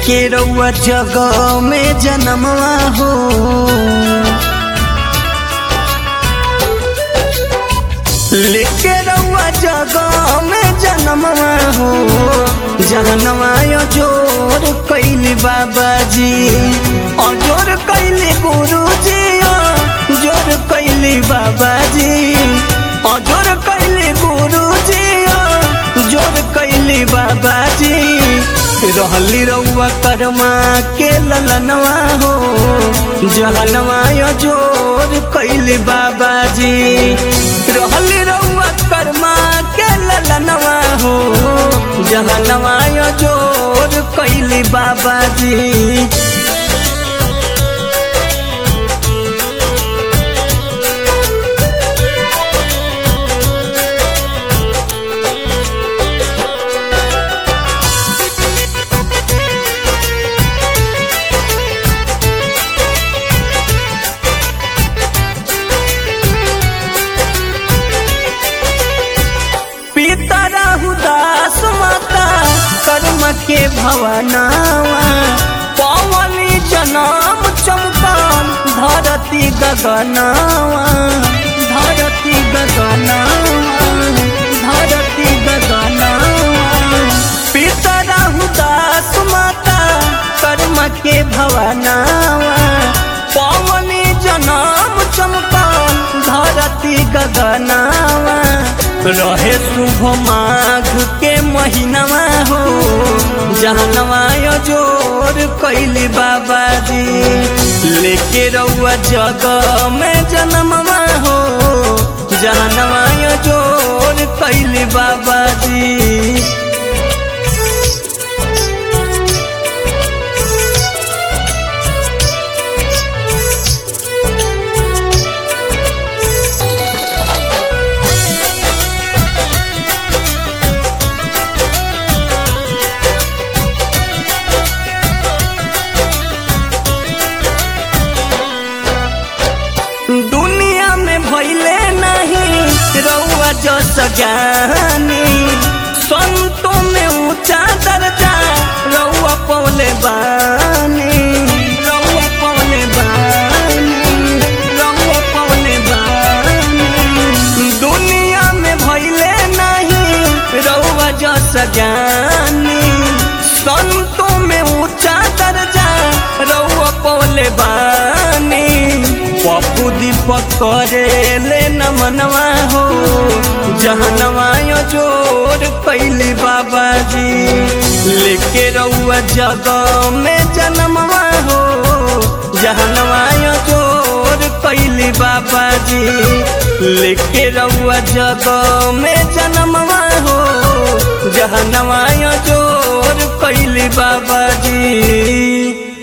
लेके रउआ जगह में जन्मवा हो, लेके रउआ जगह में जन्मवा हो। जहनवा जोर कैली बाबा जी, अजोर कैली गुरु जी, जोर कैली बाबा जी, अजोर कैली गुरु जी, जोर कैली बाबा जी। रहली रउआ कर्मा के ललनवा हो, जहनवा जोर कैली बाबा जी। रहली रउआ कर्मा के ललनवा हो, जहनवा जोर कैली बाबा जी। दास माता कर्म के भवनावा, पवनी जनम चमकान धरती गगनावा, धरती गगनावा, धरती गगनावा। पिता दास माता कर्म के भवनावा, पवनी जनम चमकान धरती गगनावा। रहे शुभ माघ के महीनावा हो, जहनवा जोर कैली बाबा जी। लेके रउआ जगह में जन्मवा हो, जहनवा जोर कैली बाबा जी। दुनिया में भइले नहीं रउआ जो सज्ञानी, संतों में ऊंचा दर्जा रउआ पौले बानी, रउआ पौले बानी, रउआ पौले बानी। दुनिया में भइले नहीं रउआ जो सज्ञानी, संतों में ऊंचा दर्जा रउआ पौले बानी। पप्पू दीपक करे ले नमनवा हो, जहनवा जोर कैली बाबा जी। लेके रउआ जगह में जन्मवा हो, जहनवा जोर कैली बाबा जी। लेके रउआ जगह में जन्मवा हो, जहनवा जोर कैली बाबा जी।